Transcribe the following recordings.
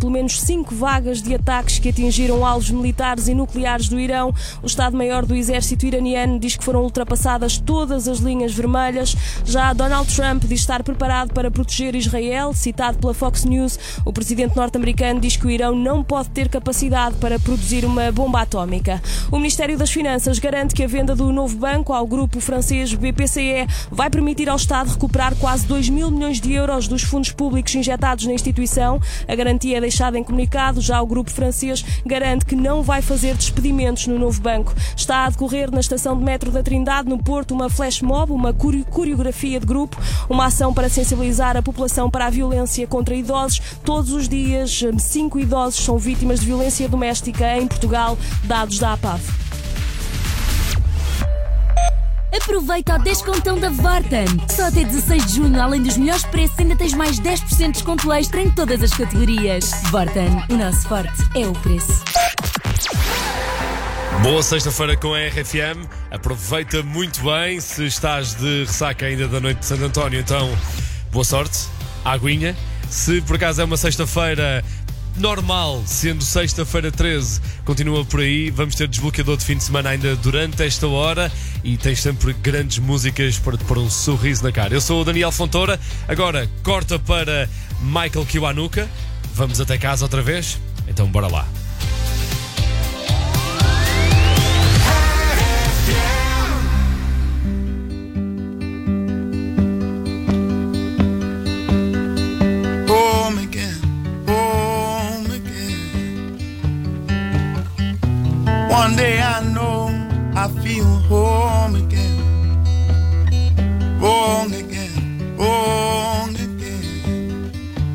pelo menos 5 vagas de ataques que atingiram alvos militares e nucleares do Irão. O Estado-Maior do Exército iraniano diz que foram ultrapassadas todas as linhas vermelhas. Já Donald Trump diz estar preparado para proteger Israel. Citado pela Fox News, o presidente norte-americano diz que o Irão não pode ter capacidade para produzir uma bomba atómica. O Ministério das Finanças garante que a venda do novo banco ao grupo francês BPCE vai permitir ao Estado recuperar quase 2 mil milhões de euros dos fundos públicos injetados na instituição. A garantia é deixada em comunicado. Já o grupo francês garante que não vai fazer despedimentos no novo banco. Está a decorrer na estação de metro da Trindade, no Porto, uma flash mob, uma coreografia de grupo, uma ação para sensibilizar a população para a violência contra idosos. Todos os dias, 5 idosos são vítimas de violência doméstica em Portugal, dados da APAV. Aproveita o descontão da Vorten. Só até 16 de junho, além dos melhores preços, ainda tens mais 10% de desconto extra em todas as categorias. Vorten, o nosso forte é o preço. Boa sexta-feira com a RFM. Aproveita muito bem. Se estás de ressaca ainda da noite de Santo António, então boa sorte, aguinha. Se por acaso é uma sexta-feira normal, sendo sexta-feira 13, continua por aí. Vamos ter desbloqueador de fim de semana ainda durante esta hora e tens sempre grandes músicas para te pôr um sorriso na cara. Eu sou o Daniel Fontoura. Agora corta para Michael Kiwanuka. Vamos até casa outra vez? Então bora lá. One day I know I feel home again. Wrong again, wrong again.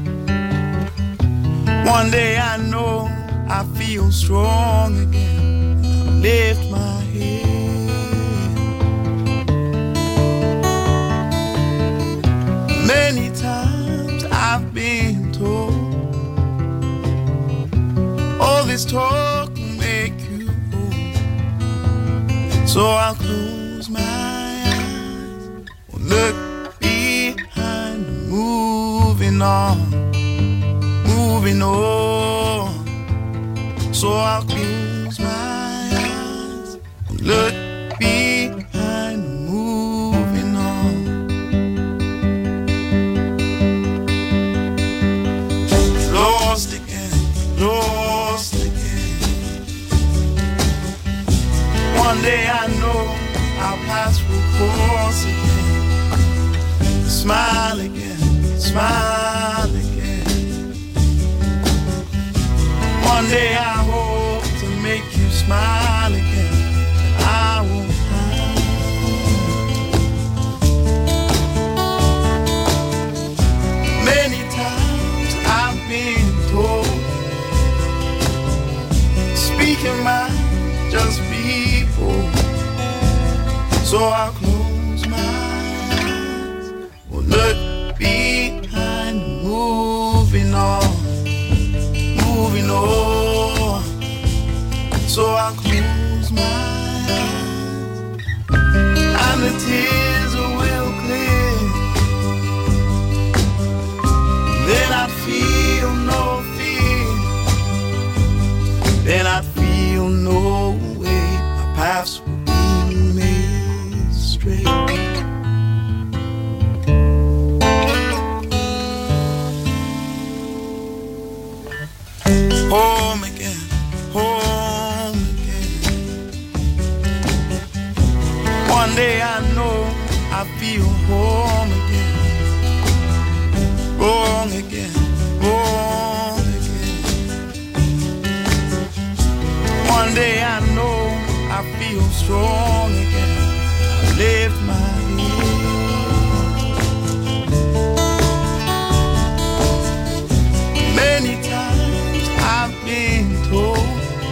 One day I know I feel strong again. I lift my head. Many times I've been told all this talk will make you. So I'll close my eyes, look behind, moving on, moving on. So I'll close my eyes, look behind, moving on. Lost again, lost again. One day I know I'll pass through course again. Smile again, smile again. One day I hope to make you smile again. And I won't hide. Many times I've been told, speaking my just people. So I'll close my eyes, look behind, moving on, moving on. So I'll close my eyes, and the tears will clear. Then I'd feel no fear. Then I'd feel no way. My paths will be made straight. Home again, home again. One day I know I feel home again. Wrong again, wrong again. One day I know I feel strong again. I lift my head. Many times I've been told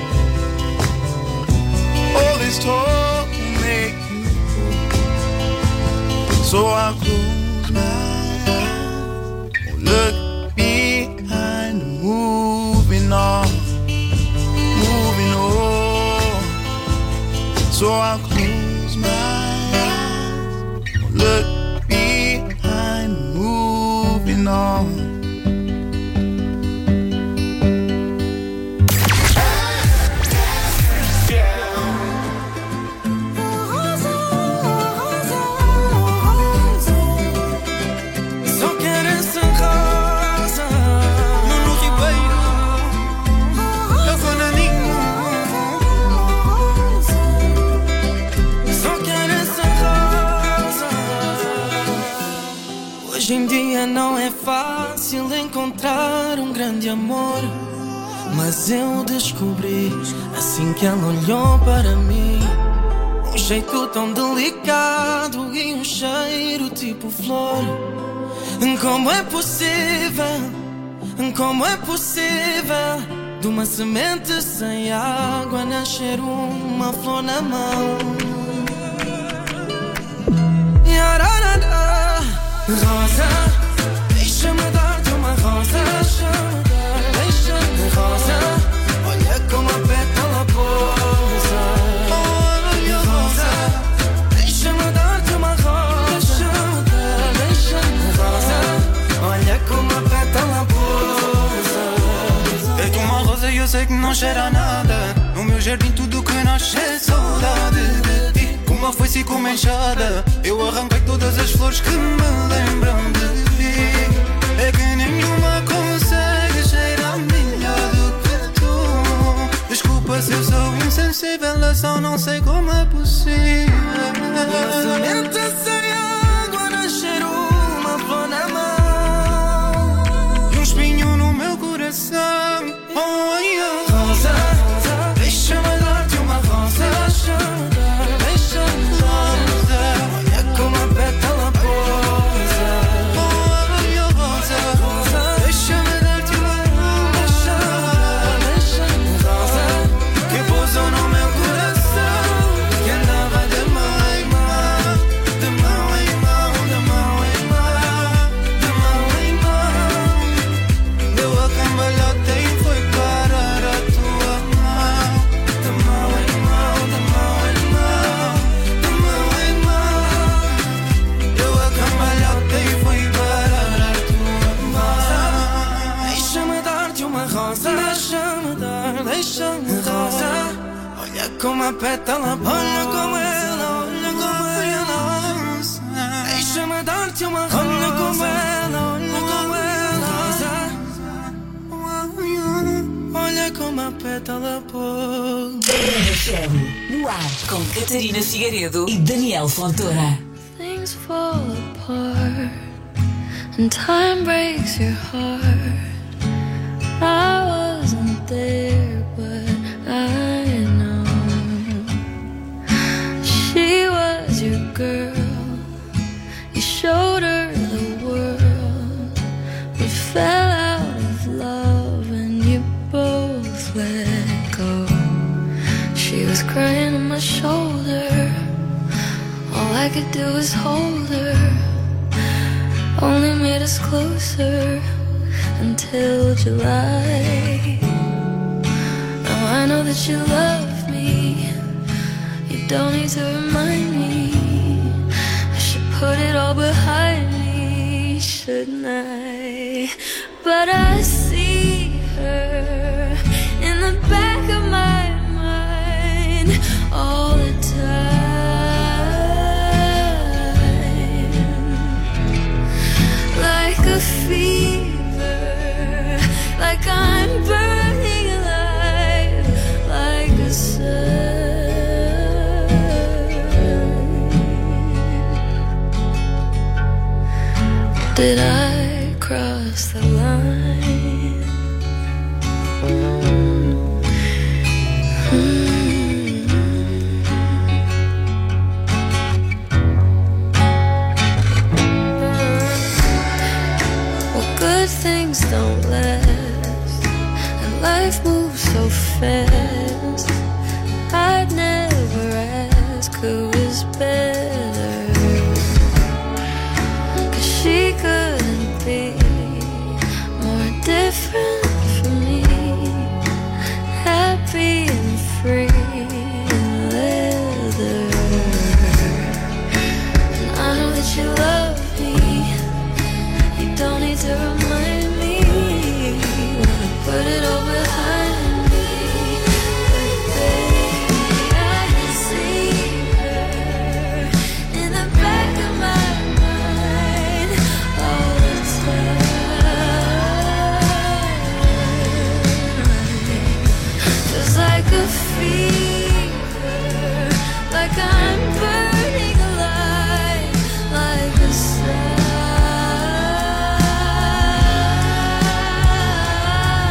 all this talk will make you cold. So I'll close my eyes, look behind, moving on, moving on. So I'll close my eyes, look behind, moving on. de amor. Mas eu descobri, assim que ela olhou para mim, um jeito tão delicado e um cheiro tipo flor. Como é possível, como é possível, de uma semente sem água nascer uma flor na mão? Rosa, deixa-me dar-te uma rosa. Deixa-me rosa, olha como a pétala pousa. Rosa, deixa-me dar-te uma rosa. Deixa-me rosa, olha como a pétala pousa. É que uma rosa e eu sei que não cheira a nada. No meu jardim tudo que nasce é saudade de ti. Uma foice e com uma enxada, eu arranquei todas as flores que me lembram de ti. É que nenhuma consegue cheirar melhor do que tu. Desculpa se eu sou insensível, eu só não sei como é possível. Uma semente sem água nascer uma flor na mão e um espinho no meu coração. Oh, yeah. Rosa, deixa-me dar-te uma rosa. Olha como a pétala pousa. Rosa, deixa-me dar-te uma rosa. Que pousou no meu coração, que andava de mão em mão, de mão em mão, de mão em mão, de mão em mão. Deu a cambalhota e foi parar a tua mão. De mão em mão, de mão em mão, de mão em mão. Deu a cambalhota e foi parar a tua mão. Deixa-me dar-te uma rosa. Deixa-me rosa. Olha como a pétala, olha como ela, olha como ela. Deixa-me dar-te uma rosa. Olha como ela, olha como ela. Olha como a pétala pousa. RFM, no ar, com Catarina Figueiredo e Daniel Fontoura. Things fall apart and time breaks your heart. I wasn't there, but I know she was your girl. You showed her the world, but fell out of love and you both let go. She was crying on my shoulder, all I could do was hold her. Only made us closer until July. Now I know that you love me, you don't need to remind me. I should put it all behind me, shouldn't I? But I see her in the back of my mind all the time, like a fever, like I'm burning alive, like a sun. Did I cross the line? Well, good things don't last, and life moves so fast. I'd never ask who is better, 'cause she couldn't be more different from me. Happy and free and leather. And I know that you love me, you don't need to remind me. Wanna put it all behind me, but baby, I can see her in the back of my mind all the time. Just like a fever, like I'm burning alive, like a sun.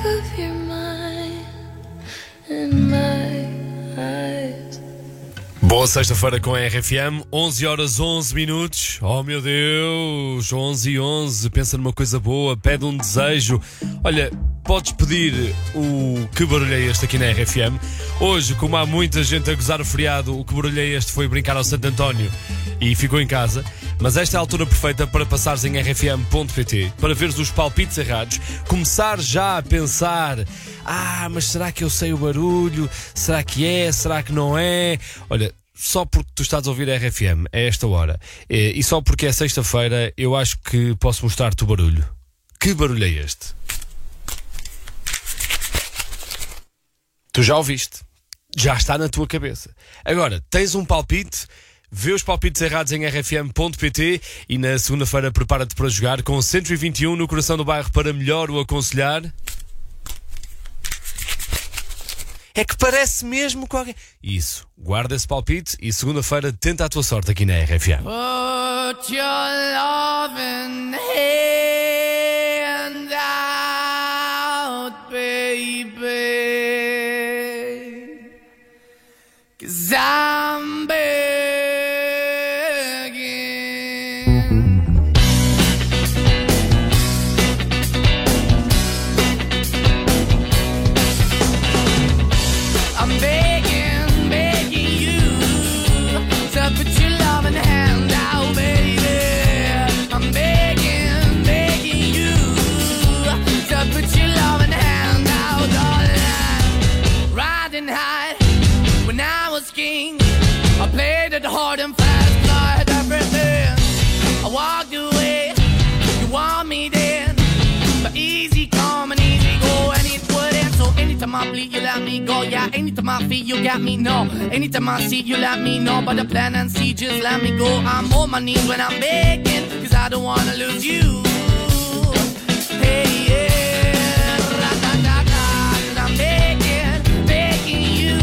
of your mind in my eyes. Boa sexta-feira com a RFM, 11 horas 11 minutos. Oh meu Deus, 11 e 11. Pensa numa coisa boa, pede um desejo. Olha, podes pedir o Que Barulho é Este aqui na RFM. Hoje, como há muita gente a gozar o feriado, o Que Barulho é Este foi brincar ao Santo António e ficou em casa. Mas esta é a altura perfeita para passares em rfm.pt, para veres os palpites errados, começar já a pensar: mas será que eu sei o barulho? Será que é? Será que não é? Olha, só porque tu estás a ouvir a RFM a esta hora e só porque é sexta-feira, eu acho que posso mostrar-te o barulho. Que barulho é este? Tu já ouviste, já está na tua cabeça. Agora, tens um palpite? Vê os palpites errados em rfm.pt e na segunda-feira prepara-te para jogar com 121 no coração do bairro para melhor o aconselhar. É que parece mesmo qualquer... Isso, guarda esse palpite e segunda-feira tenta a tua sorte aqui na RFM. Put your loving hand out, baby, 'cause I'm begging. I'm begging, begging you to put your loving hand out, baby. I'm begging, begging you to put your loving hand out, darling. Riding high when I was king, I played it hard and fast, I had everything. I walked away, you want me then, but easy come and easy go, and it wouldn't. So anytime I bleed, you let me go. Yeah, anytime I feel, you got me, no. Anytime I see, you let me know. But the plan and see, just let me go. I'm on my knees when I'm begging, 'cause I don't wanna lose you. Hey, yeah, ra-da-da-da. 'Cause I'm begging, begging you,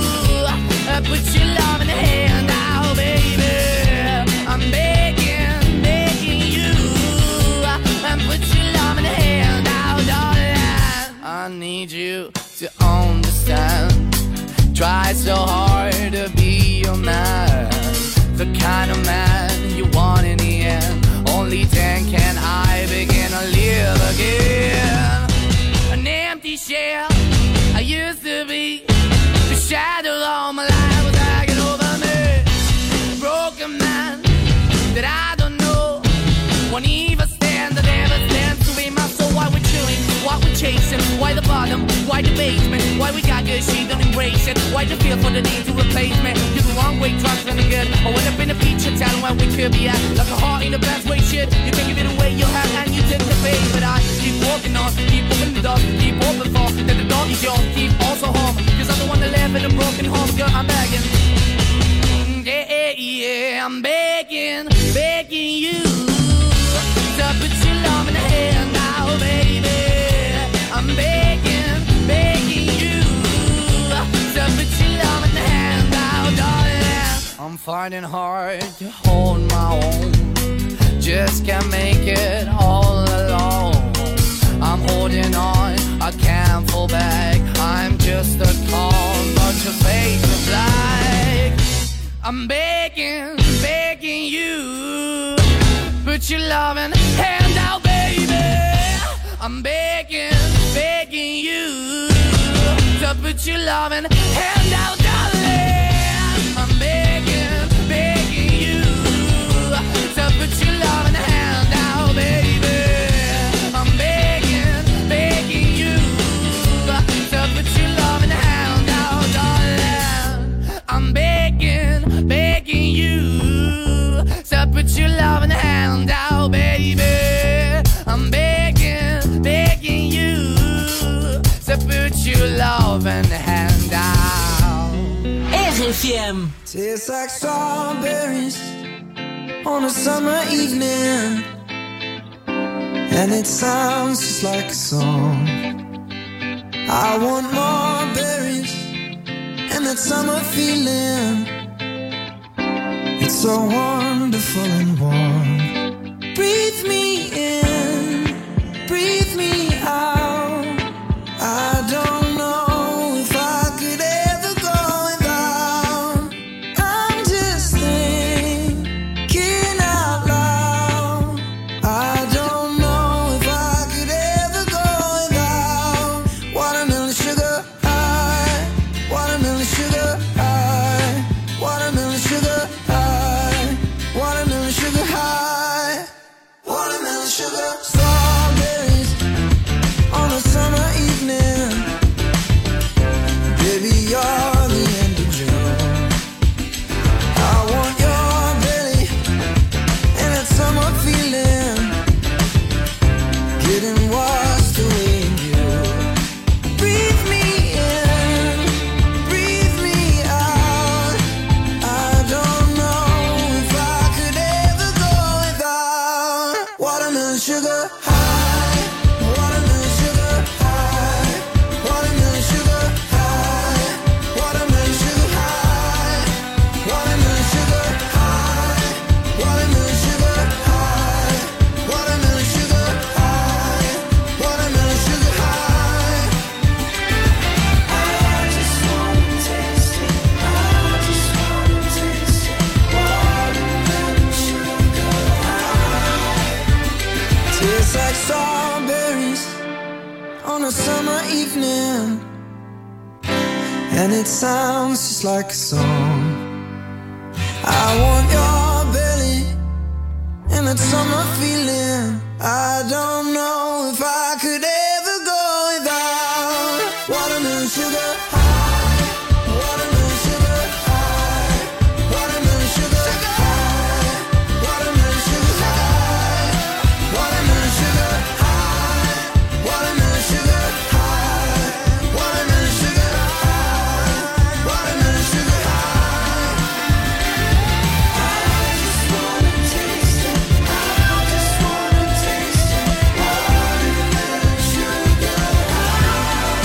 put your love in the hand out, baby. I'm begging, begging you, put your love in the hand out, darling. I need you to understand. Try so hard to be your man, the kind of man you want in the end. Only then can I begin to live again. An empty shell I used to be, the shadow all my life was hanging over me. A broken man that I don't know won't even stand, that never stands to be my soul. Why we're chilling, why we're chasing, why the bottom, why the basement, why we got good, she don't embrace it, why the feel for the need to replace me. You're the wrong way, trying to the good. I went up in a feature town where we could be at, like a heart in a best way, shit. You can give it away, you have, and you tend to pay. But I keep walking on, keep opening the door, keep open for, that the dog is yours, keep also home, 'cause I'm the one that live in a broken home, girl, I'm begging. Yeah, yeah, I'm begging, begging you to put your love in the hand now, baby. I'm begging, begging you to put your love in the hand now, darling. I'm fighting hard to hold my own, just can't make it all alone. I'm holding on, I can't fall back. I'm just a call, but your face is black. I'm begging, begging you, put your loving hand out, baby. I'm begging, begging you to put your loving hand out, darling. I'm begging, begging you to put your loving hand out, baby. I'm begging, begging you to put your loving hand out, darling. I'm begging, begging you to put your loving hand out, baby. I'm begging, begging you to put your loving hand out. RFM. Tastes like strawberries on a summer evening, and it sounds just like a song. I want more berries and that summer feeling. It's so wonderful and warm. Breathe me in, breathe me out. and it sounds just like a song. I want your belly and that summer feeling. I don't know if I could ever go without watermelon sugar high, watermelon sugar high, watermelon sugar high, watermelon sugar high, watermelon sugar high, watermelon sugar high, watermelon sugar high, watermelon sugar high. I just wanna taste it. I just wanna taste it. Watermelon sugar high.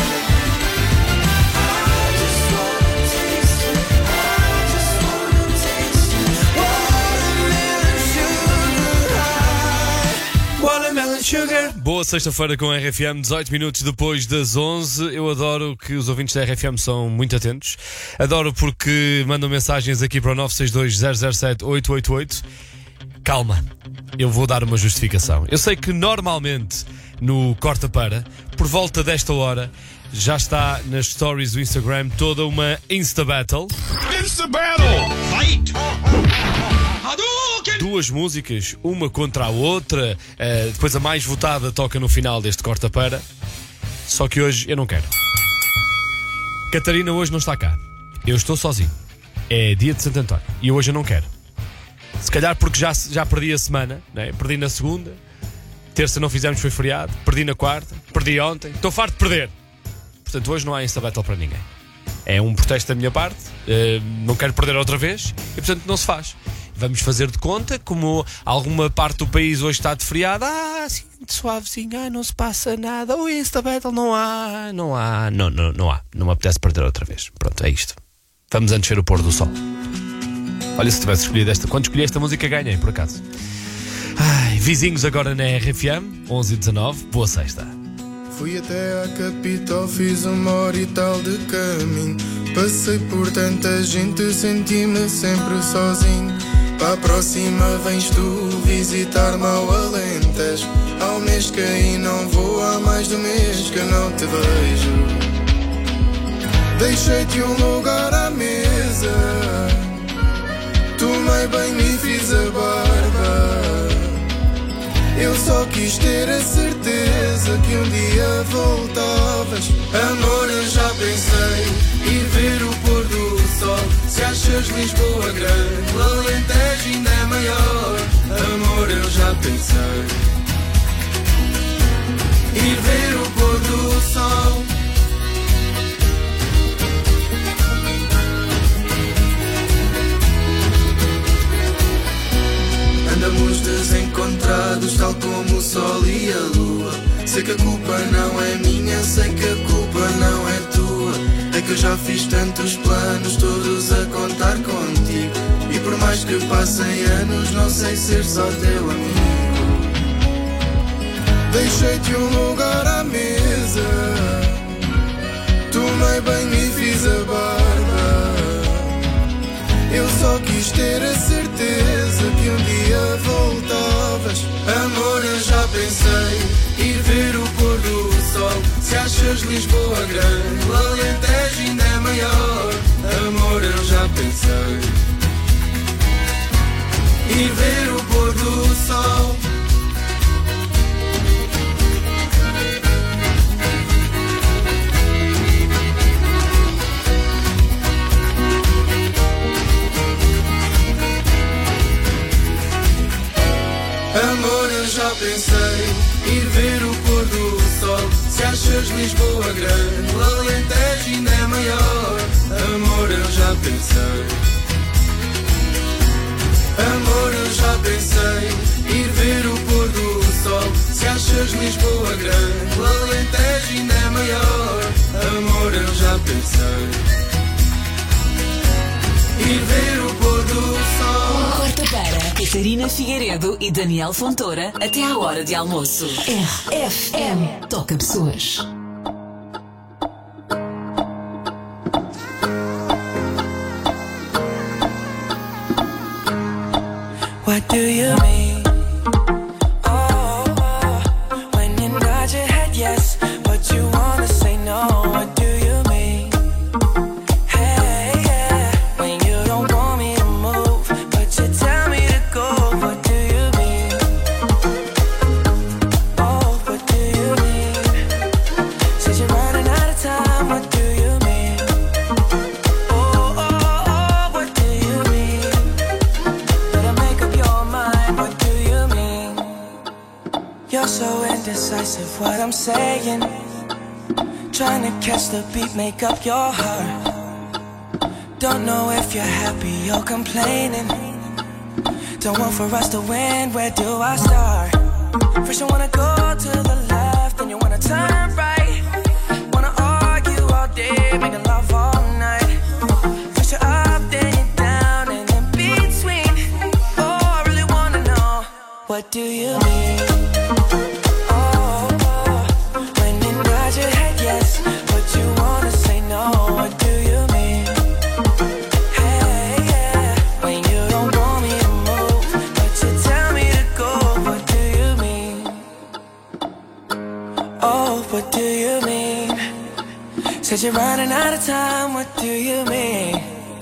I just wanna taste it. I just wanna taste it. Watermelon sugar high. Watermelon sugar. Boa sexta-feira com a RFM, 18 minutos depois das 11. Eu adoro que os ouvintes da RFM são muito atentos. Adoro porque mandam mensagens aqui para o 962-007-888. Calma, eu vou dar uma justificação. Eu sei que normalmente no Corta Para, por volta desta hora, já está nas stories do Instagram toda uma Insta Battle. Insta Battle! Fight! Hadouken! Duas músicas, uma contra a outra, depois a mais votada toca no final deste Corta Para. Só que hoje eu não quero. Catarina hoje não está cá. Eu estou sozinho. É dia de Santo António e hoje eu não quero. Se calhar porque já perdi a semana, né? Perdi na segunda, terça não fizemos, foi feriado, perdi na quarta, perdi ontem, estou farto de perder. Portanto hoje não há Insta Battle para ninguém. É um protesto da minha parte, não quero perder outra vez e portanto não se faz. Vamos fazer de conta, como alguma parte do país hoje está de feriado, assim, de suavezinho, não se passa nada, o Insta Battle não há. Não me apetece perder outra vez. Pronto, é isto. Vamos antes ver o pôr do sol. Olha, se tivesse escolhido esta, quando escolhi esta música ganhei, por acaso. Ai, vizinhos agora na RFM, 11h19, boa sexta. Fui até à capital, fiz 1 hora e tal de caminho. Passei por tanta gente, senti-me sempre sozinho. Para a próxima vens tu visitar-me ao Alentejo. Há um mês que aí não vou, há mais de um mês que não te vejo. Deixei-te um lugar à mesa, tomei banho e fiz a barba. Eu só quis ter a certeza que um dia voltavas. Amor, eu já pensei ir ver o pôr do sol. Se achas Lisboa grande, o Alentejo ainda é maior. Amor, eu já pensei ir ver o pôr do sol. Andamos desencontrados, tal como o sol e a lua. Sei que a culpa não é minha, sei que a culpa não é tua. É que eu já fiz tantos planos, todos a contar contigo. E por mais que passem anos, não sei ser só teu amigo. Deixei-te um lugar à mesa, tomei banho e fiz a barba. Eu só quis ter a certeza que um dia voltavas. Amor, eu já pensei ir ver o pôr do sol. Se achas Lisboa grande, o Alentejo ainda é maior. Amor, eu já pensei ir ver o pôr do sol. Amor, eu já pensei ir ver o pôr do sol. Se achas Lisboa grande, o Alentejo ainda é maior. Amor, eu já pensei. Amor, eu já pensei ir ver o pôr do sol. Se achas Lisboa grande, o Alentejo ainda é maior. Amor, eu já pensei ir ver o pôr do sol. Corta Para, Catarina Figueiredo e Daniel Fontoura, até à hora de almoço. RFM, toca pessoas. What do you mean? When you nod your head yes, but you wanna say no. What do you mean? You're so indecisive, what I'm saying. Trying to catch the beat, make up your heart. Don't know if you're happy or complaining. Don't want for us to win, where do I start? First you wanna go to the left, then you wanna turn right. Wanna argue all day, making love all night. First you're up, then you're down, and in between. Oh, I really wanna know, what do you mean? Oh, when you nod your head yes, but you wanna say no, what do you mean? Hey, yeah, when you don't want me to move, but you tell me to go, what do you mean? Oh, what do you mean? Said you're running out of time, what do you mean?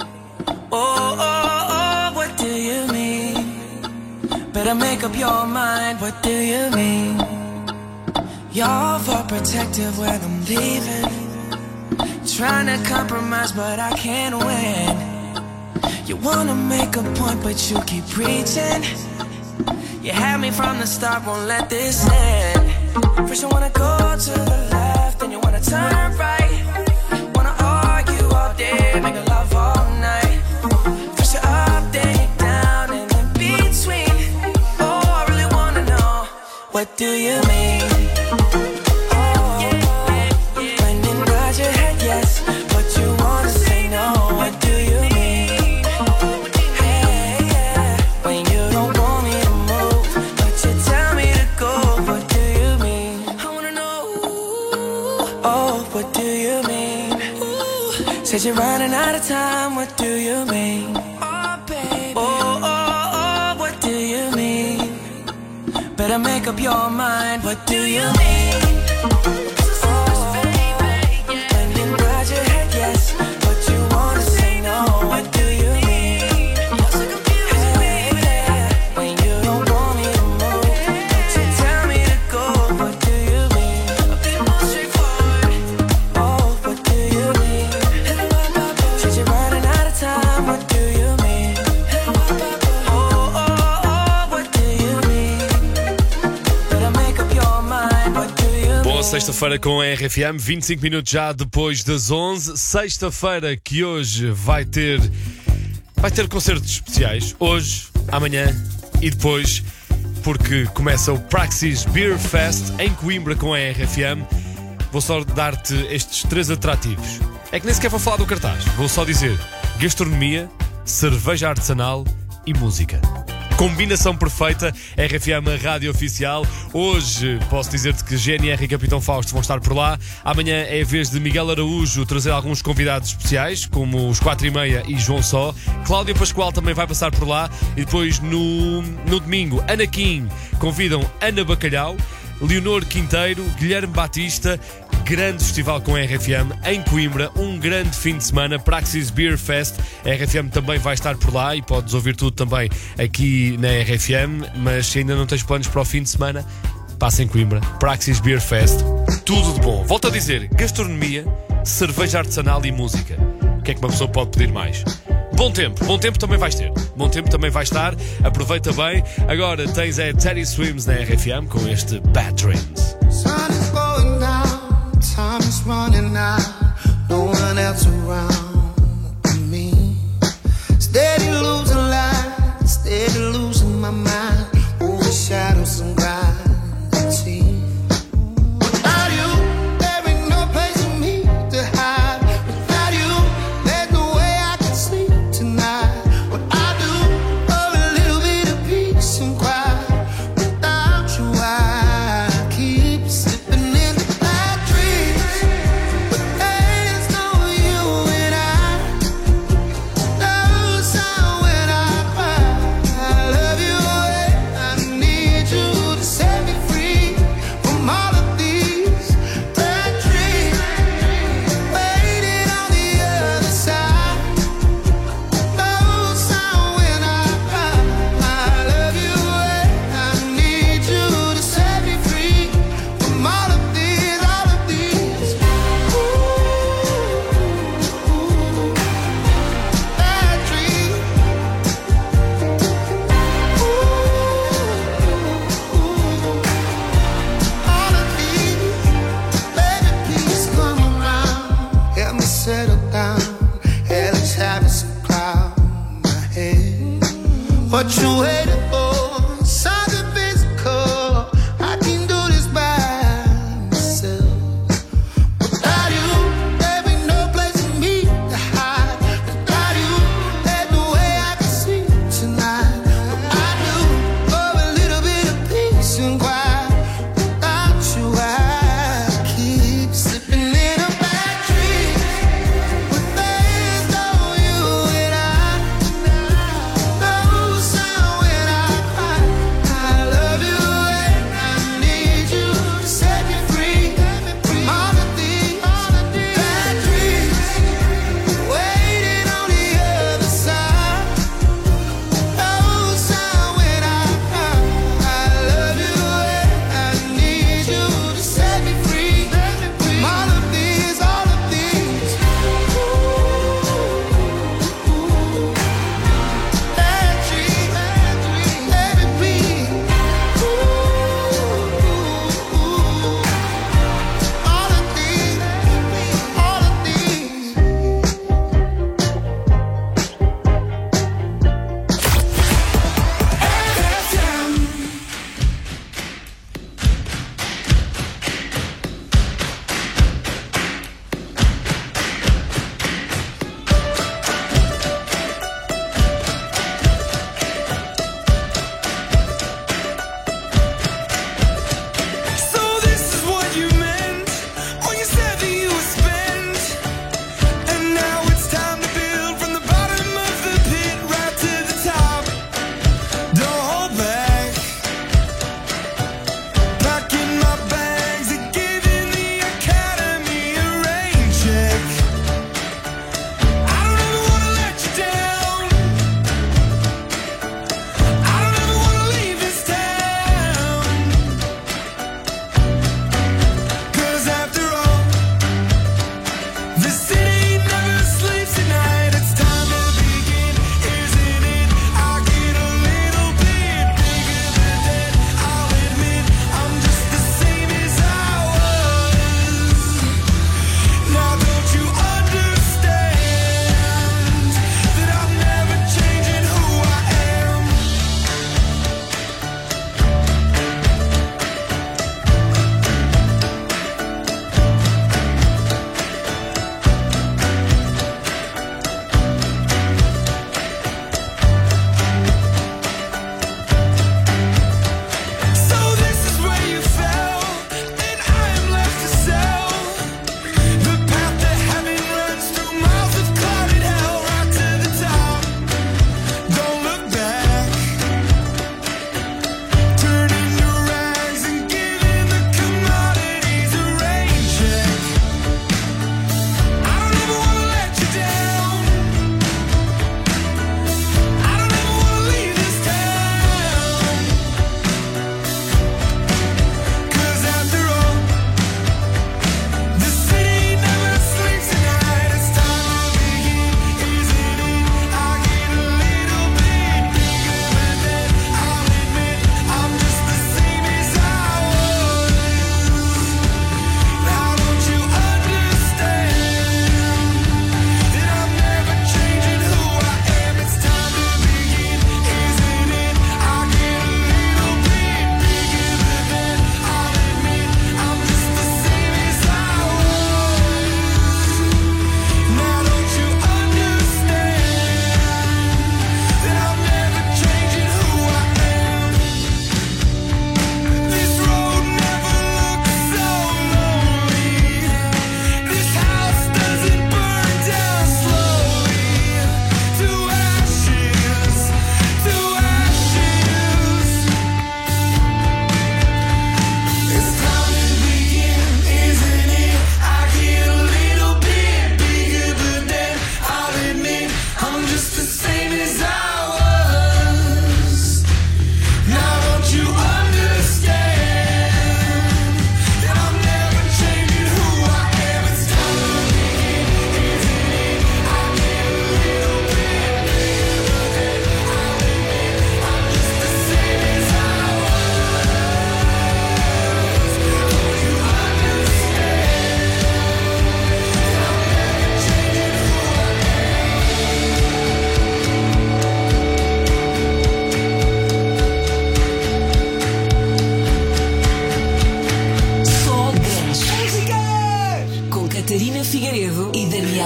Oh, what do you mean? Better make up your mind, what do you mean? You're overprotective when I'm leaving. Trying to compromise, but I can't win. You wanna make a point, but you keep preaching. You had me from the start, won't let this end. First you wanna go to the left, then you wanna turn right. Wanna argue all day, make love all night. First you're up, then you're down, and in between. Oh, I really wanna know, what do you mean? Oh, when you nod your head yes, but you wanna say no, what do you mean? Hey, yeah, when you don't want me to move, but you tell me to go, what do you mean? I wanna know, oh, what do you mean? Said you're running out of time, what do you mean? Oh, baby, oh, what do you mean? Better make up your mind, what do you mean? When you nod your head yes, but you wanna say no, what do you mean? Hey, yeah, when you don't want me to move, but you tell me to go, what do you mean? A bit more straightforward. Oh, what do you mean? Said you're running out of time, what do you mean? Oh, what do you mean? Better make up your mind, what do you mean? Boa sexta-feira com a RFM, 25 minutos já depois das 11. Sexta-feira que hoje vai ter concertos especiais. Hoje, amanhã e depois, porque começa o Praxis Beer Fest em Coimbra com a RFM. Vou só dar-te estes 3 atrativos. É que nem sequer vou falar do cartaz. Vou só dizer gastronomia, cerveja artesanal e música. Combinação perfeita, RFM, a rádio oficial. Hoje posso dizer-te que GNR e Capitão Fausto vão estar por lá. Amanhã é a vez de Miguel Araújo trazer alguns convidados especiais, como os 4:30 e João Só. Cláudia Pascoal também vai passar por lá. E depois no domingo, Ana Kim convidam Ana Bacalhau, Leonor Quinteiro, Guilherme Batista. Grande festival com a RFM em Coimbra, um grande fim de semana, Praxis Beer Fest. A RFM também vai estar por lá e podes ouvir tudo também aqui na RFM, mas se ainda não tens planos para o fim de semana, passa em Coimbra, Praxis Beer Fest, tudo de bom. Volto a dizer, gastronomia, cerveja artesanal e música. O que é que uma pessoa pode pedir mais? Bom tempo também vais ter. Bom tempo também vai estar, aproveita bem. Agora tens Teddy Swims na RFM com este Bad Dreams. Sun is going down, time is running out, no one else around me. Steady losing light, steady losing my mind, over shadows and gravity. Without you, there ain't no place for me to hide. Without you, there's no way I can sleep tonight. What I do for a little bit of peace and quiet. Without you, I keep slipping into bad dreams. But there's no you and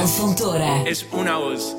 Fontoura. Es una voz.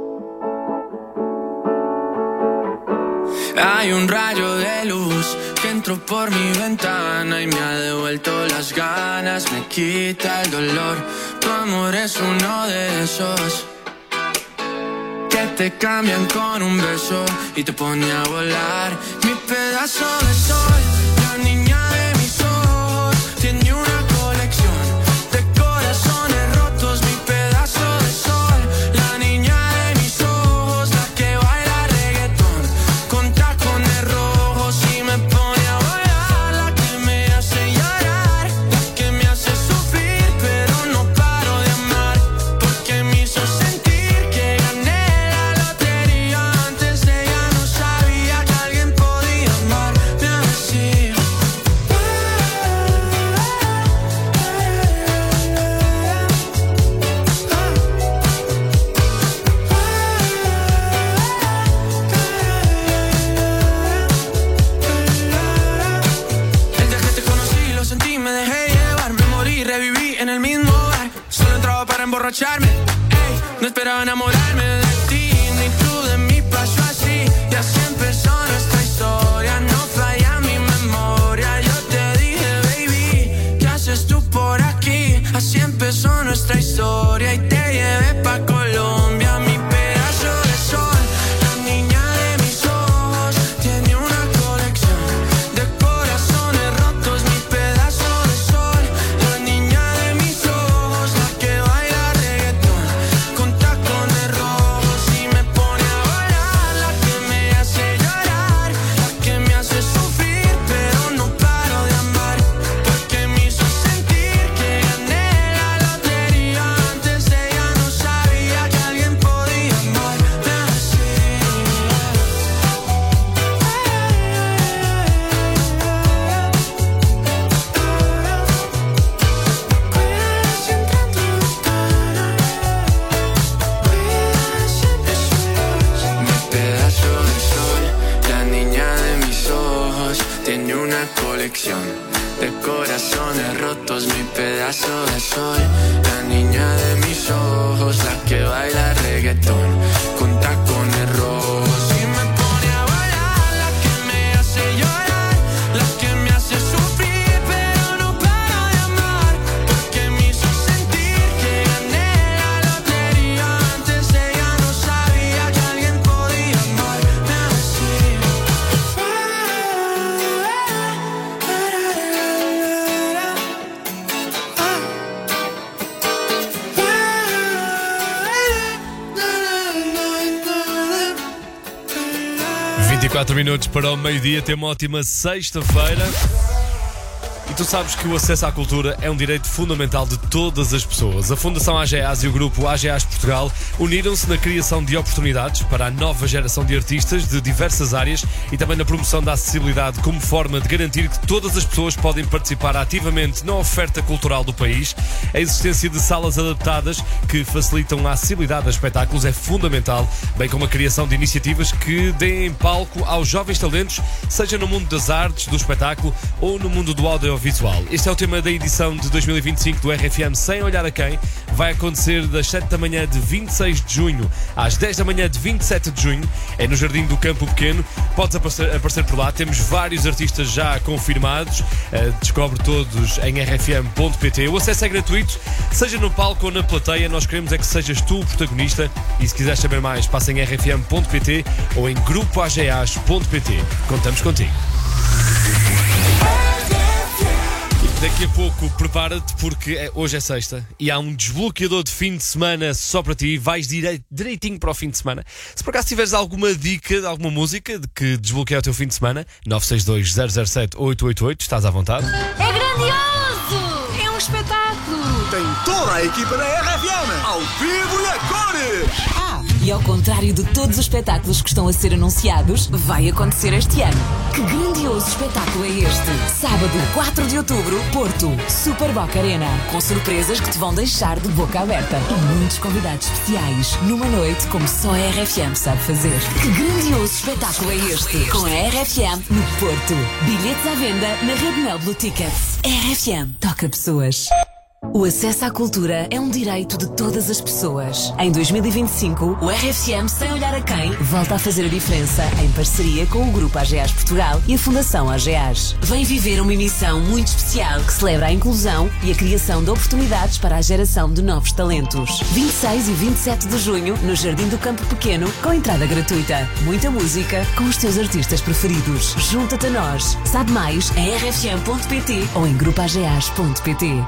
Hay un rayo de luz que entró por mi ventana y me ha devuelto las ganas, me quita el dolor. Tu amor es uno de esos que te cambian con un beso y te pone a volar. Mi pedazo de sol, la niña de mis ojos, tiene una colección de corazones rotos. Mi pedazo de sol, la niña de mis ojos, la que baila reggaetón con tacones rojos y me pone a volar. La que me hace llorar, la que me hace sufrir, pero no paro de amar, porque me hizo sentir que gané la lotería. Antes de ella no sabía que alguien podía amarme así. El día que te conocí lo sentí, me dejé llevar, me morí, reviví en el mismo bar. Solo entraba para emborracharme, ey, no esperaba enamorarme de ti, ni tú de mí, pasó así. Y así empezó nuestra historia, no falla mi memoria. Yo te dije, baby, ¿qué haces tú por aquí? Así empezó nuestra historia y te llevé pa' Colombia. Mi pedazo de sol, la niña de mis ojos, tiene una colección de corazones rotos. Mi pedazo de sol, la niña de mis ojos, la que baila reggaetón con tacones rojos y me pone a volar. La que me hace llorar, la que me hace sufrir, pero no paro de amar, porque me hizo sentir que gané la lotería. Antes de ella no sabía que alguien podía amarme así. Mi pedazo de sol, la niña de mis ojos, tiene una colección de corazones rotos. Mi pedazo de sol, la niña de mis ojos, la que baila reggaetón con tacones rojos y me pone a volar. La que me hace llorar, la que me hace sufrir, pero no paro de amar, porque me hizo sentir que gané la lotería. Antes de ella no sabía que alguien podía amarme así. 24 minutos para o meio-dia, tem uma ótima sexta-feira. E tu sabes que o acesso à cultura é um direito fundamental de todas as pessoas. A Fundação AGEAS e o grupo AGEAS Portugal uniram-se na criação de oportunidades para a nova geração de artistas de diversas áreas e também na promoção da acessibilidade como forma de garantir que todas as pessoas podem participar ativamente na oferta cultural do país. A existência de salas adaptadas que facilitam a acessibilidade a espetáculos é fundamental, bem como a criação de iniciativas que deem palco aos jovens talentos, seja no mundo das artes, do espetáculo ou no mundo do audiovisual. Este é o tema da edição de 2025 do RFM Sem Olhar a Quem. Vai acontecer das 7 da manhã de 26 de junho às 10 da manhã de 27 de junho. É no Jardim do Campo Pequeno. Podes aparecer por lá. Temos vários artistas já confirmados. Descobre todos em rfm.pt. O acesso é gratuito, seja no palco ou na plateia. Nós queremos é que sejas tu o protagonista. E se quiseres saber mais, passa em rfm.pt ou em grupoageas.pt. Contamos contigo. Daqui a pouco prepara-te porque hoje é sexta e há um desbloqueador de fim de semana só para ti. Vais direitinho para o fim de semana. Se por acaso tiveres alguma dica de alguma música de que desbloqueia o teu fim de semana, 962 007 888, estás à vontade. É grandioso! É um espetáculo! Tem toda a equipa da RFM ao vivo e a cores! E ao contrário de todos os espetáculos que estão a ser anunciados, vai acontecer este ano. Que grandioso espetáculo é este? Sábado, 4 de outubro, Porto, Super Boca Arena. Com surpresas que te vão deixar de boca aberta. E muitos convidados especiais, numa noite como só a RFM sabe fazer. Que grandioso espetáculo é este? Com a RFM no Porto. Bilhetes à venda na Rede Mel Blue Tickets. RFM toca pessoas. O acesso à cultura é um direito de todas as pessoas. Em 2025, o RFM Sem Olhar a Quem volta a fazer a diferença em parceria com o Grupo AGEAS Portugal e a Fundação AGEAS. Vem viver uma emissão muito especial que celebra a inclusão e a criação de oportunidades para a geração de novos talentos. 26 e 27 de junho, no Jardim do Campo Pequeno, com entrada gratuita. Muita música com os teus artistas preferidos. Junta-te a nós. Sabe mais em rfm.pt ou em grupoageas.pt.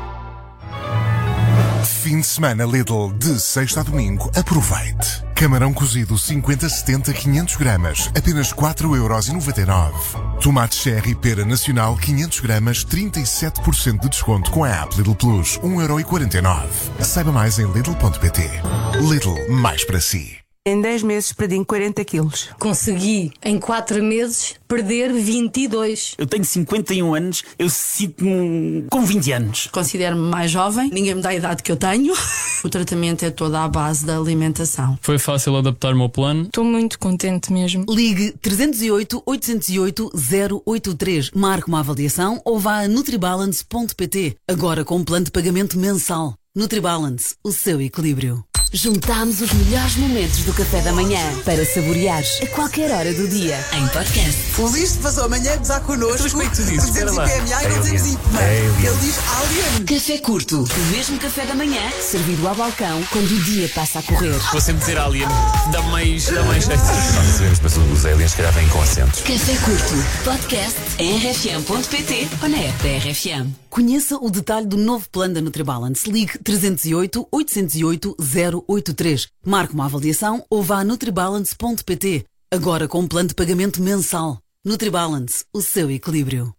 Fim de semana Lidl, de sexta a domingo, aproveite. Camarão cozido 50-70 500 gramas, apenas 4,99€. Tomate cherry e pera nacional 500 gramas, 37% de desconto com a app Lidl Plus, 1,49€. Saiba mais em Lidl.pt. Lidl, mais para si. Em 10 meses perdi 40 quilos. Consegui, em 4 meses, perder 22. Eu tenho 51 anos, eu sinto-me com 20 anos. Considero-me mais jovem, ninguém me dá a idade que eu tenho. O tratamento é todo à base da alimentação. Foi fácil adaptar-me ao plano. Estou muito contente mesmo. Ligue 308 808 083. Marque uma avaliação ou vá a nutribalance.pt. Agora com um plano de pagamento mensal. Nutribalance, o seu equilíbrio. Juntámos os melhores momentos do café da manhã para saboreares a qualquer hora do dia em podcast. O Luís passou amanhã a gozar connosco. Como é que tu dizes? Dizemos IPMA e não dizemos IPMA. Ele diz Alien. Café curto, o mesmo café da manhã, servido ao balcão quando o dia passa a correr. Vou sempre dizer Alien, dá mais jeito. Nós sabemos, mas os aliens se calhar vêm com acentos. Café curto, podcast em rfm.pt ou na app da RFM. Conheça o detalhe do novo plano da Nutribalance. Ligue 308 808 083. Marque uma avaliação ou vá a nutribalance.pt. Agora com um plano de pagamento mensal. Nutribalance, o seu equilíbrio.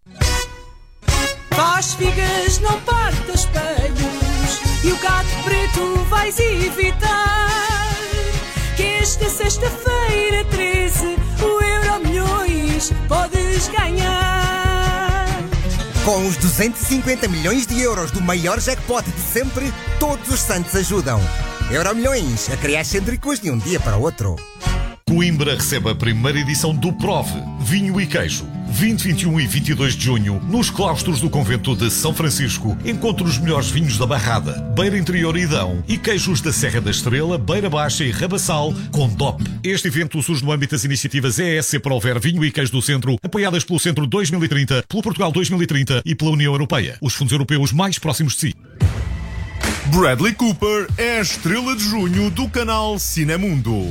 Faz figas, não parta espelhos, e o gato preto vais evitar. Que esta sexta-feira 13 o Euromilhões podes ganhar. Com os 250 milhões de euros do maior jackpot de sempre, todos os santos ajudam. Euromilhões, a criar cêntricos de um dia para o outro. Coimbra recebe a primeira edição do Prove, Vinho e Queijo. 20, 21 e 22 de junho, nos claustros do convento de São Francisco, encontre os melhores vinhos da Barrada, Beira Interior e Idão e queijos da Serra da Estrela, Beira Baixa e Rabassal, com DOP. Este evento surge no âmbito das iniciativas ESC Prover Vinho e Queijo do Centro, apoiadas pelo Centro 2030, pelo Portugal 2030 e pela União Europeia, os fundos europeus mais próximos de si. Bradley Cooper é a estrela de junho do canal Cinemundo.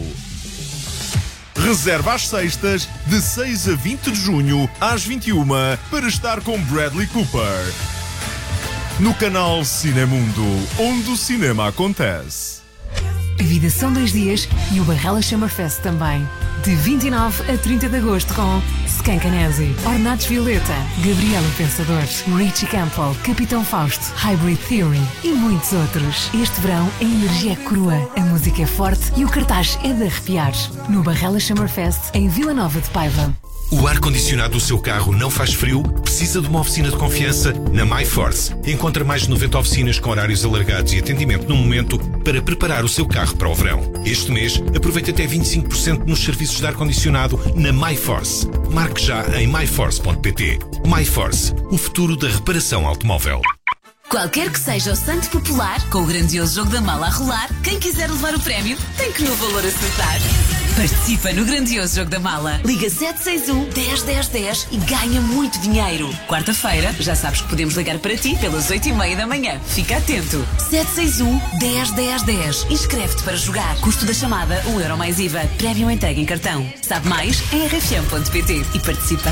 Reserva às sextas, de 6 a 20 de junho, às 21, para estar com Bradley Cooper. No canal Cinemundo, onde o cinema acontece. A vida são 2 dias e o Barrela Summerfest também. De 29 a 30 de agosto com Skankanese, Ornatos Violeta, Gabriela Pensador, Richie Campbell, Capitão Fausto, Hybrid Theory e muitos outros. Este verão a energia é crua, a música é forte e o cartaz é de arrepiar. No Barrela Summerfest, em Vila Nova de Paiva. O ar-condicionado do seu carro não faz frio? Precisa de uma oficina de confiança? Na MyForce. Encontra mais de 90 oficinas com horários alargados e atendimento no momento para preparar o seu carro para o verão. Este mês, aproveite até 25% nos serviços de ar-condicionado na MyForce. Marque já em myforce.pt. MyForce, o futuro da reparação automóvel. Qualquer que seja o santo popular, com o grandioso jogo da mala a rolar, quem quiser levar o prémio tem que no valor acertar. Participa no grandioso jogo da mala. Liga 761 10 10 10 e ganha muito dinheiro. Quarta-feira, já sabes que podemos ligar para ti pelas 8h30 da manhã. Fica atento. 761 10 10 10. Inscreve-te para jogar. Custo da chamada, €1 mais IVA. Prémio entregue em cartão. Sabe mais em rfm.pt e participa.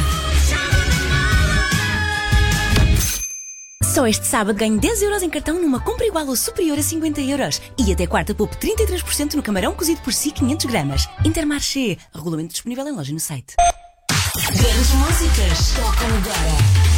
Só este sábado ganho 10 euros em cartão numa compra igual ou superior a 50 euros. E até quarta poupe 33% no camarão cozido por si 500 gramas. Intermarché. Regulamento disponível em loja e no site. Grandes músicas tocam agora.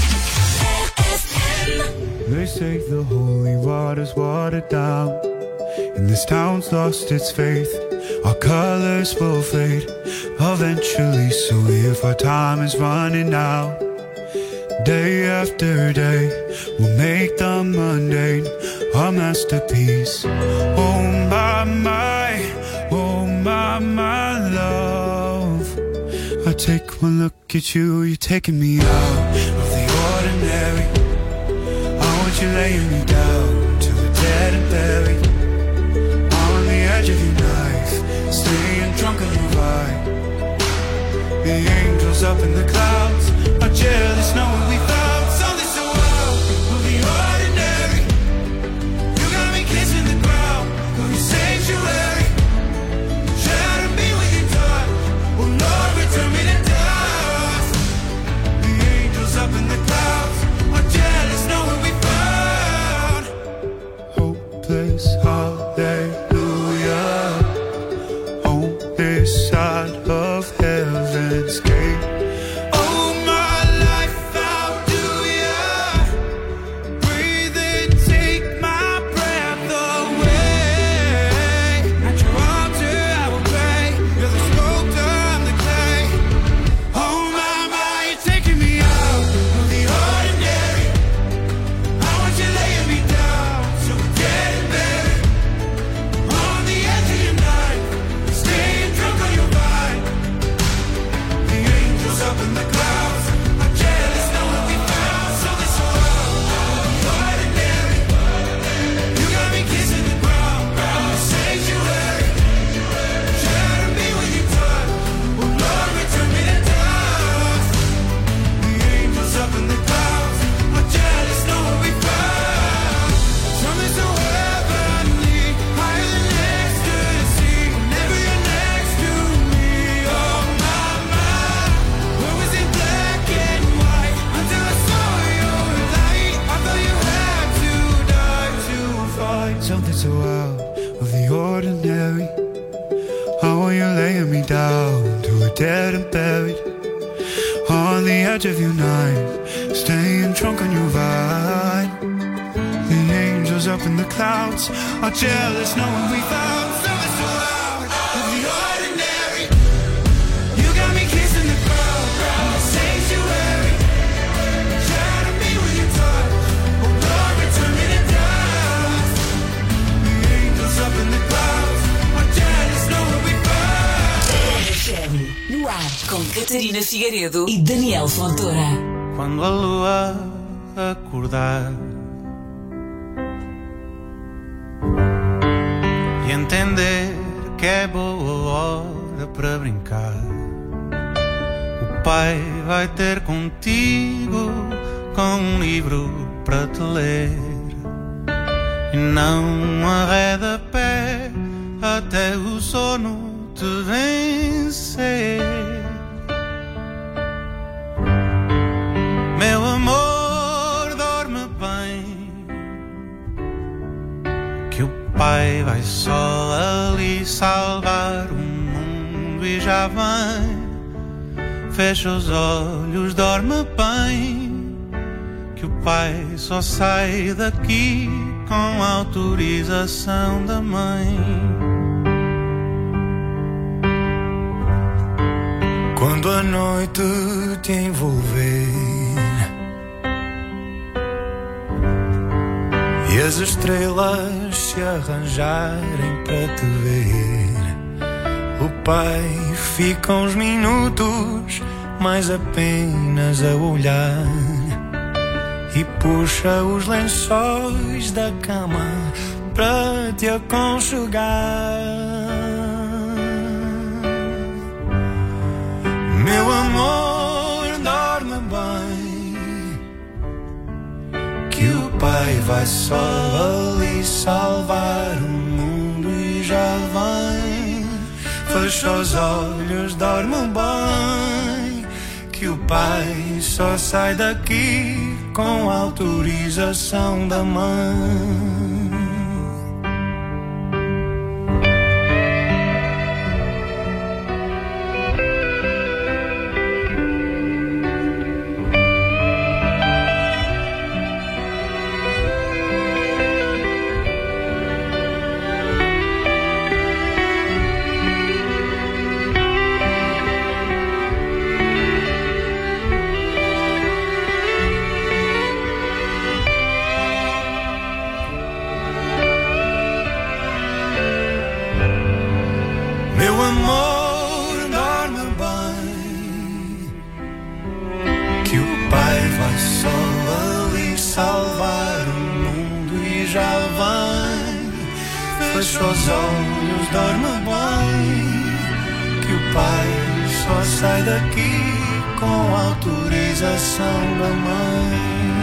They say the holy water's watered down, and this town's lost its faith. Our colors will fade eventually, so if our time is running out, day after day, we'll make the mundane our masterpiece. Oh my, oh my love. I take one look at you, you're taking me out of the ordinary. I want you laying me down to dead and buried. On the edge of your knife, staying drunk on your vibe. The angels up in the clouds are jealous knowing we found something so wild of the ordinary. You got me kissing the ground of your sanctuary. Shadow me when you die. Oh Lord, return me to dust. The angels up in the clouds are jealous knowing we found hopeless hallelujah on this side of heaven's gate. Oh my life, how do ya breathe and take my breath away? At your altar I will pray. You're the sculptor, I'm the clay. Oh my, you're taking me out of the ordinary. I want you laying me down so we're dead and buried. On the edge of your night, staying drunk on your vine. The angels up in the clouds are jealous knowing we found something so ordinary. You got me kissing the ground, the sanctuary. Shadow me when you touch. Oh Lord, return me to dust. The angels up in the clouds are jealous knowing we found something so heavenly, higher than ecstasy. Whenever you're next to me, oh my, what was in black and white until I saw your light. I thought you had to die to find something so out of the ordinary. How are you laying me down to a dead and buried? On the edge of your knife, staying drunk on your vine. The angels up in the clouds are jealous knowing we found something so out of the ordinary. You got me kissing the ground, the sanctuary. Shadow me when you touch. Oh Lord, return me to dust. The angels up in the clouds are jealous knowing we found. RFM, no ar, com Catarina Figueiredo e Daniel Fontoura. Quando a lua acordar e entender que é boa hora para brincar, o pai vai ter contigo com um livro para te ler e não arreda pé até o sono te vencer. Meu amor, dorme bem, que o pai vai só ali salvar o mundo e já vem. Fecha os olhos, dorme bem, que o pai só sai daqui com autorização da mãe. Quando a noite te envolver e as estrelas se arranjarem para te ver, o pai fica uns minutos mais apenas a olhar e puxa os lençóis da cama para te aconchegar. Meu amor, dorme bem, que o pai vai só ali salvar o mundo e já vem. Fecha os olhos, dorme bem, que o pai só sai daqui com autorização da mãe. fecho os olhos, dorme bem. Que o pai só sai daqui com autorização da mãe.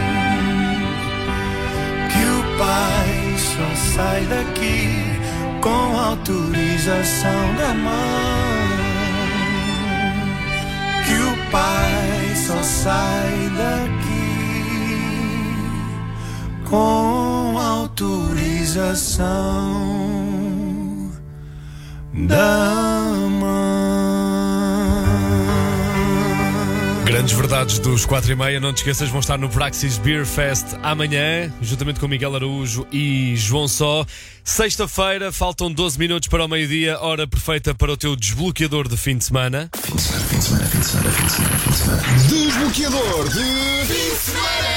Que o pai só sai daqui com autorização da mãe. Que o pai só sai daqui com autorização da mãe. Grandes verdades dos 4:30. Não te esqueças, vão estar no Praxis Beer Fest amanhã, juntamente com Miguel Araújo e João Só. Sexta-feira, faltam 12 minutos para o meio-dia, hora perfeita para o teu desbloqueador de fim de semana. Desbloqueador de fim de semana.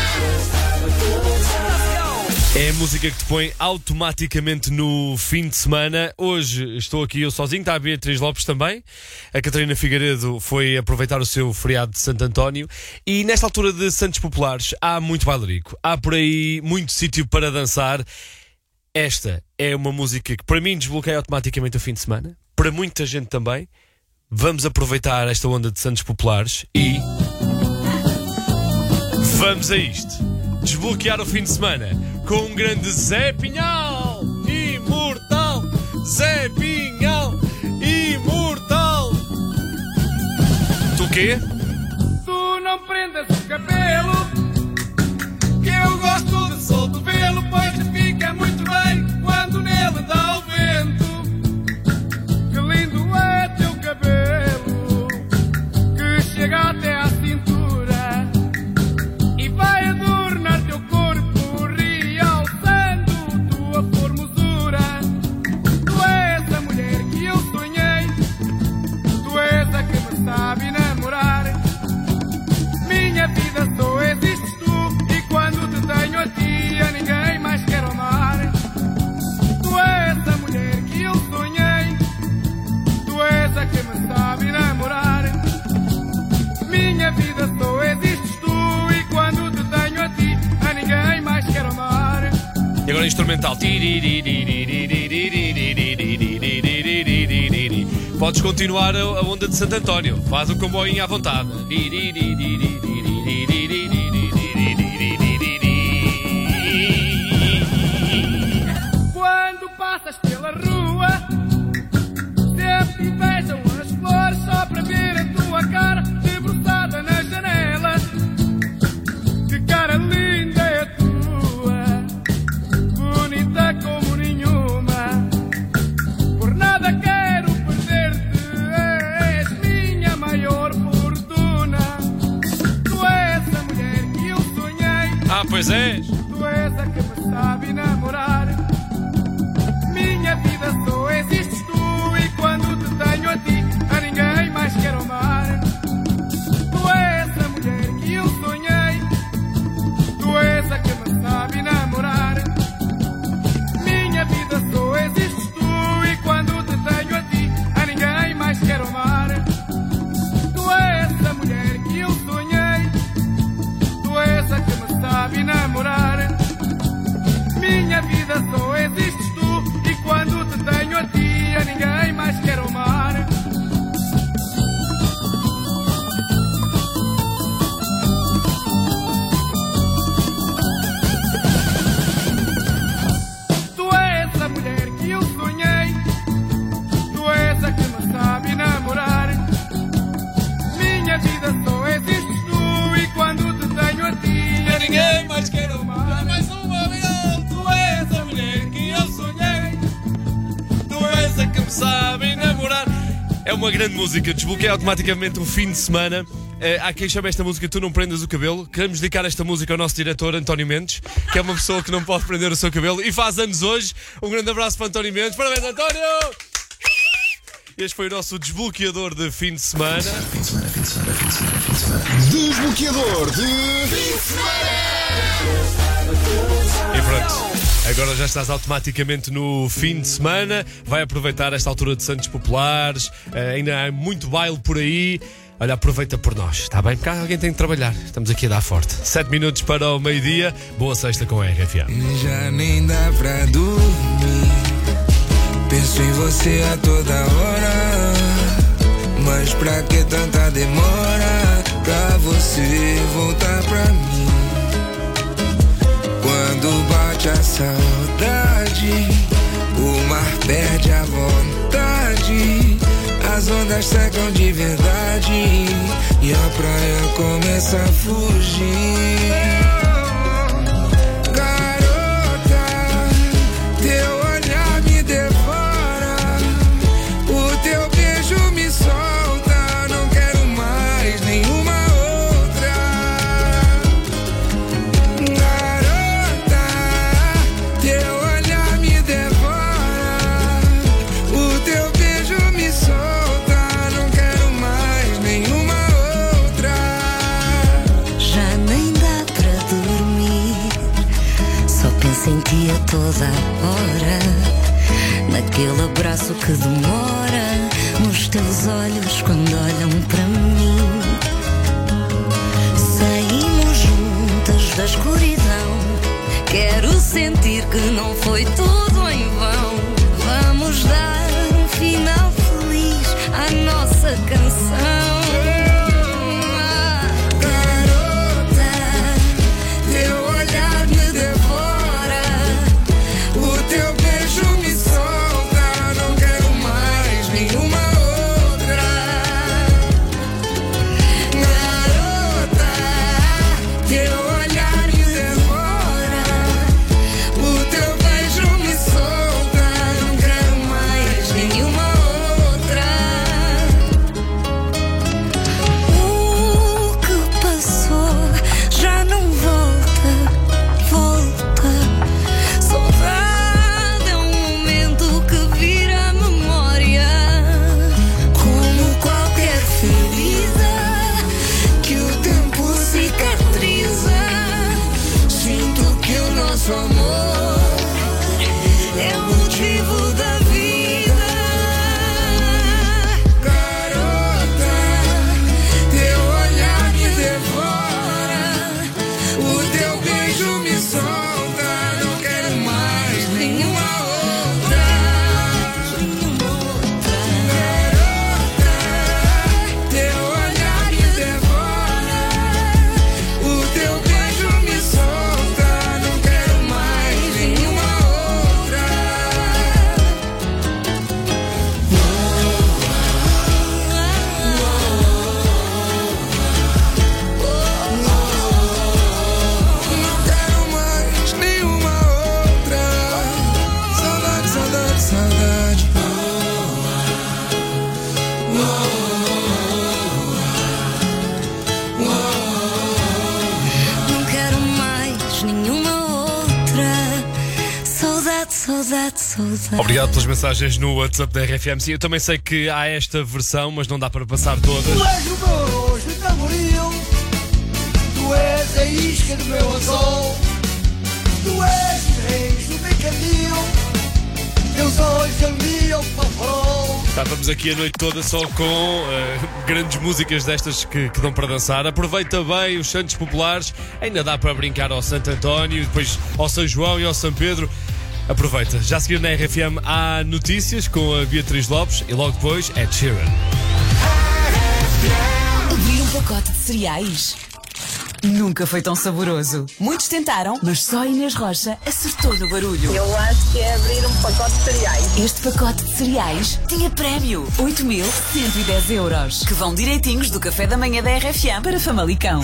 É a música que te põe automaticamente no fim de semana. Hoje estou aqui eu sozinho, está a Beatriz Lopes também. A Catarina Figueiredo foi aproveitar o seu feriado de Santo António. E nesta altura de Santos Populares há muito bailarico. Há por aí muito sítio para dançar. Esta é uma música que para mim desbloqueia automaticamente o fim de semana. Para muita gente também. Vamos aproveitar esta onda de Santos Populares e... vamos a isto. Desbloquear o fim de semana com um grande Zé Pinhal, imortal. Zé Pinhal, imortal. Tu o quê? Tu não prendas o cabelo, que eu gosto de solto vê-lo, pois fica muito bem quando nele dá o vento. Que lindo é teu cabelo, que chega até à cintura e vai adornar teu corpo, realçando tua formosura. Tu és a mulher que eu sonhei, tu és a que me sabe namorar. Minha vida só existes tu, e quando te tenho a ti, a ninguém mais quero amar. Tu és a mulher que eu sonhei, tu és a que me sabe namorar. Minha vida só existes tu, e quando te tenho a ti, a ninguém mais quero amar. E agora instrumental. Podes continuar a onda de Santo António. Faz o comboinho à vontade. Quando passas pela rua, sempre invejam as flores só para ver a tua cara debruçada na janela. Que cara linda é a tua, bonita como nenhuma. Por nada quero perder-te, és minha maior fortuna. Tu és a mulher que eu sonhei. Ah, pois és. Tu és a que me sabe namorar. Minha vida só existes tu, e quando te tenho a ti, a ninguém mais quero amar. Tu és a mulher que eu sonhei, tu és a que me sabe namorar. Minha vida só existes tu, e quando te tenho a ti, a ninguém mais quero amar. Tu és a mulher que eu sonhei, tu és a que me sabe namorar. Minha vida só existes tu, e quando te tenho a ti, a ninguém mais quero amar. Tu és a mulher que eu sonhei, tu és a que me sabe namorar. Minha vida só existes tu, e quando te tenho a ti, a ninguém mais quero amar. Mais uma vez. Tu és a mulher que eu sonhei, tu és a que me sabe namorar. É uma grande música, desbloqueia automaticamente o fim de semana. Há quem chame esta música Tu Não Prendas o Cabelo. Queremos dedicar esta música ao nosso diretor António Mendes, que é uma pessoa que não pode prender o seu cabelo e faz anos hoje. Um grande abraço para António Mendes. Parabéns, António! Este foi o nosso desbloqueador de fim de semana. Desbloqueador de fim de semana. E pronto. Agora já estás automaticamente no fim de semana. Vai aproveitar esta altura de Santos Populares. Ainda há muito baile por aí. Olha, aproveita por nós, está bem? Porque alguém tem que trabalhar. Estamos aqui a dar forte. 7 minutos para o meio-dia. Boa sexta com a RFM. Já nem dá para dormir. Penso em você a toda hora. Mas pra que tanta demora pra você voltar pra mim? Quando bate a saudade, o mar perde a vontade, as ondas secam de verdade e a praia começa a fugir. Garota, teu olhar me devora, o teu beijo me solta, não quero mais nenhuma outra. Garota, teu olhar me devora, o teu beijo me solta, não quero mais nenhuma outra. Já nem dá pra dormir, só penso em ti a toda hora, naquele abraço que demora, nos teus olhos quando olham para mim. Saímos juntas da escuridão, quero sentir que não foi tudo em vão. Vamos dar um final feliz à nossa canção. Garota, teu olhar me devora, o teu beijo me solta, não quero mais nenhuma outra. Garota, teu olhar me devora, o teu beijo me solta, não quero mais nenhuma outra. O que passou já não volta, volta. Saudade é um momento que vira memória, Como qualquer ferida que o tempo cicatriza, sinto que o nosso amor é o motivo da vida. Garota, teu olhar me devora, o teu beijo me solta, não quero mais nenhuma outra. Garota, teu olhar me devora, o teu beijo me solta, não quero mais nenhuma outra. Não quero mais nenhuma outra. Saudade, saudade, saudade. não quero mais nenhuma outra. Saudade, saudade, saudade. Obrigado pelas mensagens no WhatsApp da RFM. Sim, eu também sei que há esta versão, mas não dá para passar todas. Tu és o meu arroz de tamboril, tu és a isca do meu anzol, tu és o reis do mercantil, teus olhos alumiam para o farol. Estávamos aqui a noite toda só com grandes músicas destas que dão para dançar. Aproveita bem os santos populares, ainda dá para brincar ao Santo António, depois ao São João e ao São Pedro. Aproveita. Já a seguir na RFM há notícias com a Beatriz Lopes e logo depois Ed Sheeran. Abrir um pacote de cereais nunca foi tão saboroso. Muitos tentaram, mas só Inês Rocha acertou no barulho. Eu acho que é abrir um pacote de cereais. Este pacote de cereais tinha prémio: 8.110 euros, que vão direitinhos do café da manhã da RFM para Famalicão.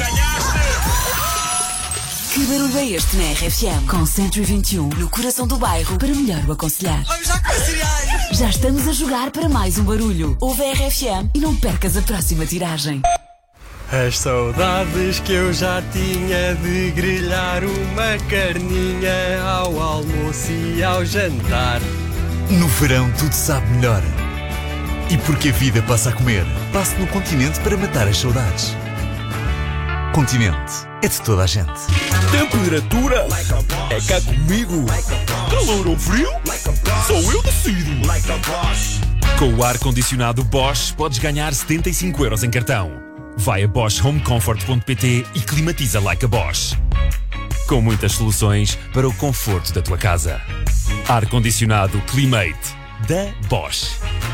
Que barulho é este na RFM? Com 121 no coração do bairro para melhor o aconselhar. Vamos já comer cereais! Já estamos a jogar para mais um barulho. Ouve a RFM e não percas a próxima tiragem. As saudades que eu já tinha de grelhar uma carninha ao almoço e ao jantar. No verão tudo sabe melhor. E porque a vida passa a comer, passe no Continente para matar as saudades. Continente é de toda a gente. Temperatura é cá comigo. Calor ou frio, só eu decido. Com o ar-condicionado Bosch podes ganhar 75 euros em cartão. Vai a boschhomecomfort.pt e climatiza like a Bosch. Com muitas soluções para o conforto da tua casa. Ar-condicionado Climate. da Bosch.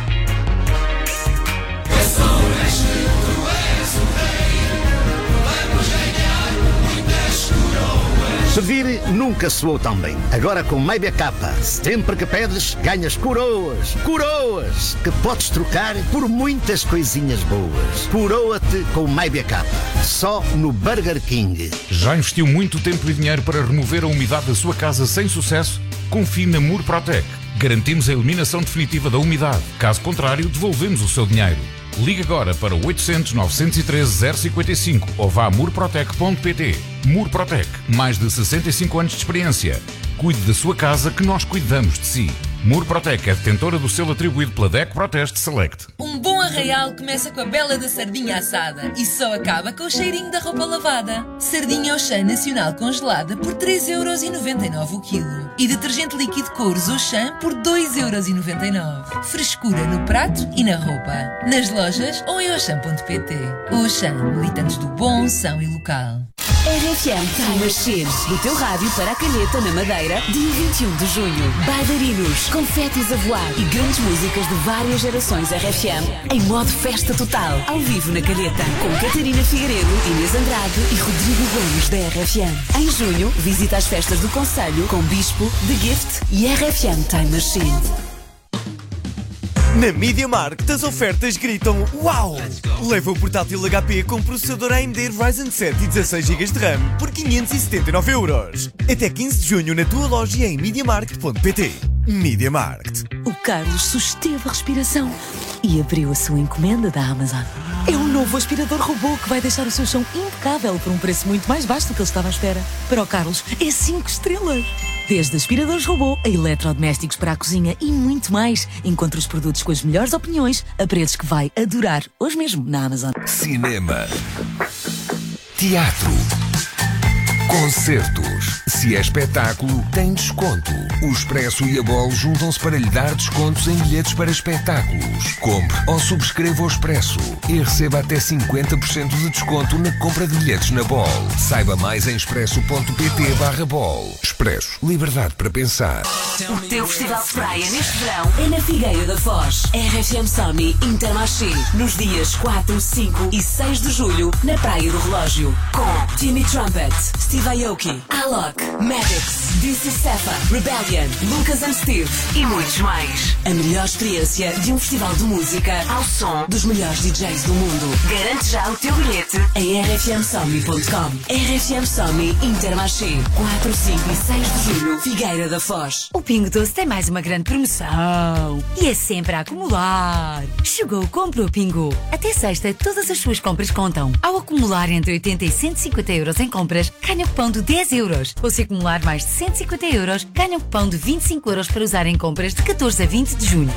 Servir nunca soou tão bem. Agora com MyBackup, sempre que pedes, ganhas coroas. Coroas! Que podes trocar por muitas coisinhas boas. Coroa-te com MyBackup. Só no Burger King. Já investiu muito tempo e dinheiro para remover a umidade da sua casa sem sucesso? Confie na Murprotec. Garantimos a eliminação definitiva da umidade. Caso contrário, devolvemos o seu dinheiro. Ligue agora para 800 913 055 ou vá a murprotec.pt. Murprotec, mais de 65 anos de experiência. Cuide da sua casa que nós cuidamos de si. Murprotec é detentora do selo atribuído pela DECO Proteste Select. Um bom arraial começa com a bela da sardinha assada e só acaba com o cheirinho da roupa lavada. Sardinha Auchan Nacional congelada por 3,99€ o quilo. E detergente líquido Couros Auchan por 2,99€. Frescura no prato e na roupa. Nas lojas ou em auchan.pt. Auchan, militantes do bom, são e local. RFM Time Machine, do teu rádio para a Calheta, na Madeira, dia 21 de junho. Bailarinos, confetes a voar e grandes músicas de várias gerações RFM em modo festa total, ao vivo na Calheta, com Catarina Figueiredo, Inês Andrade e Rodrigo Gomes da RFM. Em junho, visita as festas do Conselho com Bispo, The Gift e RFM Time Machine. Na Media Market as ofertas gritam uau! Leva o portátil HP com processador AMD Ryzen 7 e 16 GB de RAM por 579€. Até 15 de junho na tua loja e em MediaMarkt.pt. Media Market. O Carlos susteve a respiração e abriu a sua encomenda da Amazon. É um novo aspirador robô que vai deixar o seu chão impecável por um preço muito mais baixo do que ele estava à espera. Para o Carlos, é 5 estrelas. Desde aspiradores robô a eletrodomésticos para a cozinha e muito mais. Encontre os produtos com as melhores opiniões a preços que vai adorar hoje mesmo na Amazon. Cinema, teatro, concertos. Se é espetáculo, tem desconto. O Expresso e a Bol juntam-se para lhe dar descontos em bilhetes para espetáculos. Compre ou subscreva o Expresso e receba até 50% de desconto na compra de bilhetes na Bol. Saiba mais em expresso.pt/Bol. Expresso. Liberdade para pensar. O teu festival de praia neste verão é na Figueira da Foz. RFM Somni Intermarché. Nos dias 4, 5 e 6 de julho, na Praia do Relógio. Com Timmy Trumpet, Steve Aoki, Alok, Maddox, DC Sefa, Rebellion, Lucas and Steve e muitos mais. A melhor experiência de um festival de música ao som dos melhores DJs do mundo. Garante já o teu bilhete em rfmsomni.com. RFM Somni Intermarché. 4, 5 e 6 de julho, Figueira da Foz. O Pingo Doce tem mais uma grande promoção e é sempre a acumular. Chegou o Compra o Pingo. Até sexta, todas as suas compras contam. Ao acumular entre 80 e 150€ em compras, ganha cupom de 10€. Ou se acumular mais de 150€, ganha um cupom de 25€ para usar em compras de 14 a 20 de junho.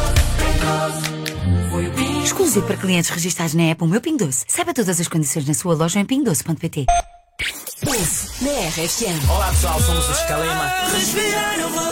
Exclusivo para clientes registrados na app O Meu Pingo Doce. Saiba todas as condições na sua loja em pingodoce.pt. Ouve na RFM. Olá pessoal, somos os Calema.